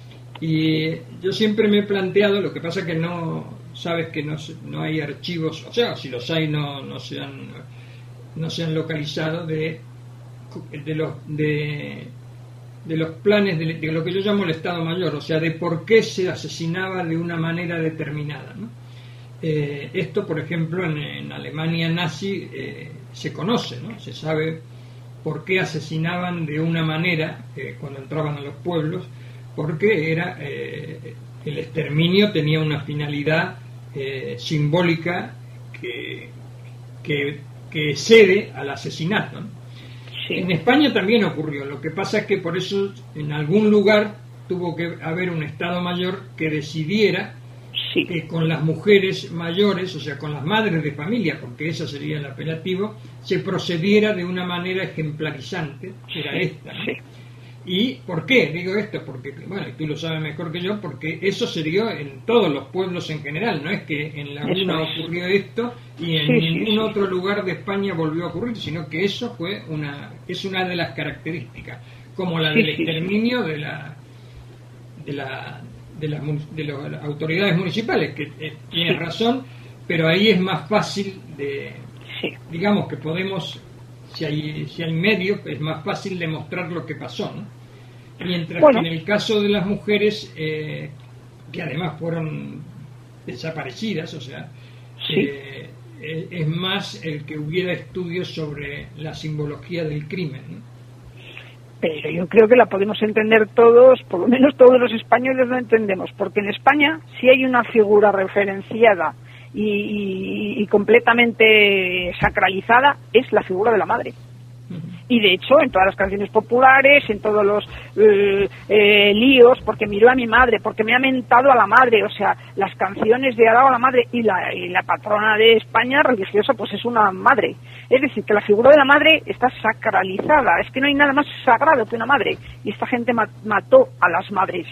Y yo siempre me he planteado, lo que pasa que no, sabes que no, no hay archivos, o sea, si los hay no, no se han, no se han localizado de, de los de, de los planes de, de lo que yo llamo el Estado Mayor, o sea, de por qué se asesinaba de una manera determinada, ¿no? Eh, esto, por ejemplo, en, en Alemania nazi eh, se conoce, ¿no? Se sabe por qué asesinaban de una manera eh, cuando entraban a los pueblos, porque era eh, el exterminio tenía una finalidad eh, simbólica que, que, que excede al asesinato, ¿no? Sí. En España también ocurrió, lo que pasa es que por eso en algún lugar tuvo que haber un Estado Mayor que decidiera Sí. que con las mujeres mayores, o sea, con las madres de familia, porque ese sería el apelativo, se procediera de una manera ejemplarizante, que era esta, ¿no? Sí. ¿Y por qué digo esto? Porque, bueno, tú lo sabes mejor que yo, porque eso se dio en todos los pueblos en general, no es que en Laguna ocurrió esto y en sí, ningún sí, otro sí. lugar de España volvió a ocurrir, sino que eso fue una, es una de las características, como la sí, del exterminio sí. de la de la de las, de las autoridades municipales, que eh, tienes sí. razón, pero ahí es más fácil de, sí. digamos que podemos si hay, si hay medios, es más fácil demostrar lo que pasó, ¿no? Mientras Bueno. que en el caso de las mujeres, eh, que además fueron desaparecidas, o sea, Sí. eh, es, es más el que hubiera estudios sobre la simbología del crimen, ¿no? Pero yo creo que la podemos entender todos, por lo menos todos los españoles lo entendemos, porque en España sí hay una figura referenciada y, y, y completamente sacralizada, es la figura de la madre. Y de hecho, en todas las canciones populares, en todos los eh, eh, líos, porque miró a mi madre, porque me ha mentado a la madre, o sea, las canciones de Alaba a la madre y la, y la patrona de España religiosa, pues es una madre. Es decir, que la figura de la madre está sacralizada, es que no hay nada más sagrado que una madre, y esta gente ma- mató a las madres.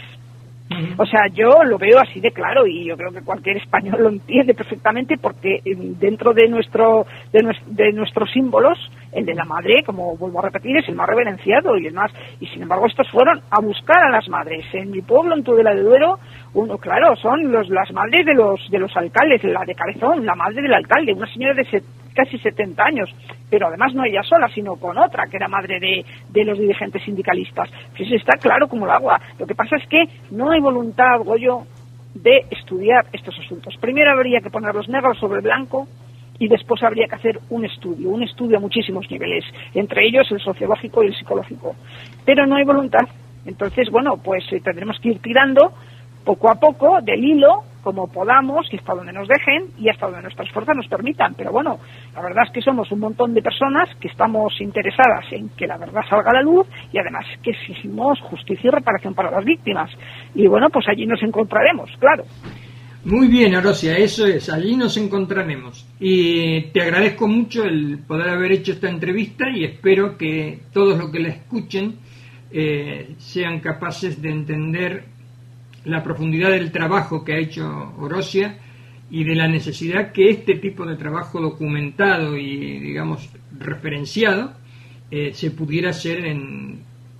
O sea, yo lo veo así de claro y yo creo que cualquier español lo entiende perfectamente porque dentro de nuestro de, nues- de nuestros símbolos, el de la madre, como vuelvo a repetir, es el más reverenciado y el más, y sin embargo estos fueron a buscar a las madres. En mi pueblo, en Tudela de Duero, uno, claro, son los, las madres de los de los alcaldes, la de Cabezón, la madre del alcalde, una señora de set- casi setenta años, pero además no ella sola, sino con otra, que era madre de, de los dirigentes sindicalistas. Pues está claro como el agua. Lo que pasa es que no hay voluntad, Goyo, de estudiar estos asuntos. Primero habría que poner los negros sobre blanco y después habría que hacer un estudio, un estudio a muchísimos niveles, entre ellos el sociológico y el psicológico. Pero no hay voluntad. Entonces, bueno, pues eh, tendremos que ir tirando poco a poco del hilo, como podamos, y hasta donde nos dejen y hasta donde nuestras fuerzas nos permitan. Pero bueno, la verdad es que somos un montón de personas que estamos interesadas en que la verdad salga a la luz y además que exigimos justicia y reparación para las víctimas. Y bueno, pues allí nos encontraremos, claro. Muy bien, Orosia, eso es, allí nos encontraremos. Y te agradezco mucho el poder haber hecho esta entrevista y espero que todos los que la escuchen eh, sean capaces de entender la profundidad del trabajo que ha hecho Orosia y de la necesidad que este tipo de trabajo documentado y, digamos, referenciado eh, se pudiera hacer en,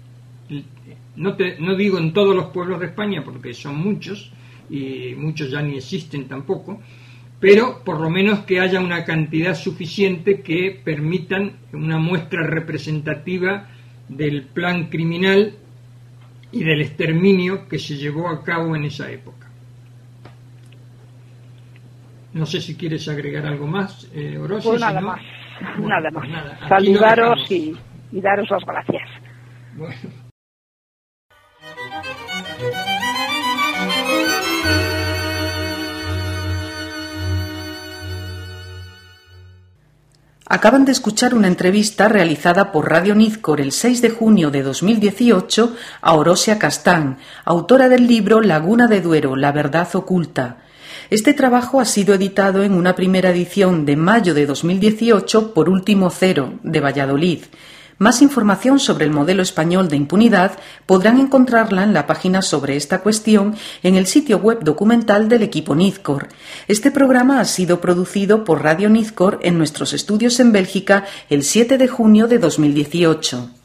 no, te, no digo en todos los pueblos de España, porque son muchos, y muchos ya ni existen tampoco, pero por lo menos que haya una cantidad suficiente que permitan una muestra representativa del plan criminal y del exterminio que se llevó a cabo en esa época. No sé si quieres agregar algo más, eh, Orosia. Pues nada si no, más, bueno, nada pues más. nada, aquí Saludaros lo y, y daros las gracias. Bueno. Acaban de escuchar una entrevista realizada por Radio Nizcor el seis de junio de dos mil dieciocho a Orosia Castán, autora del libro Laguna de Duero, la verdad oculta. Este trabajo ha sido editado en una primera edición de mayo de dos mil dieciocho por Último Cero, de Valladolid. Más información sobre el modelo español de impunidad podrán encontrarla en la página sobre esta cuestión en el sitio web documental del equipo Nizcor. Este programa ha sido producido por Radio Nizcor en nuestros estudios en Bélgica el siete de junio de dos mil dieciocho.